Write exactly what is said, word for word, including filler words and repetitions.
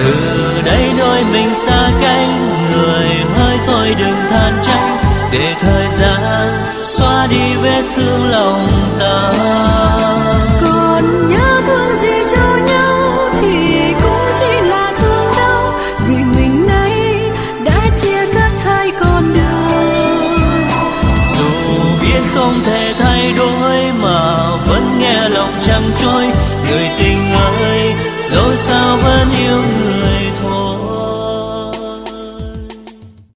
từ đây đôi mình xa cánh, người hỡi thôi đừng than trách, để thời gian xóa đi vết thương lòng ta. Còn nhớ thương gì cho nhau thì cũng chỉ là thương đau, vì mình nay đã chia cắt hai con đường. Dù biết không thể thay đổi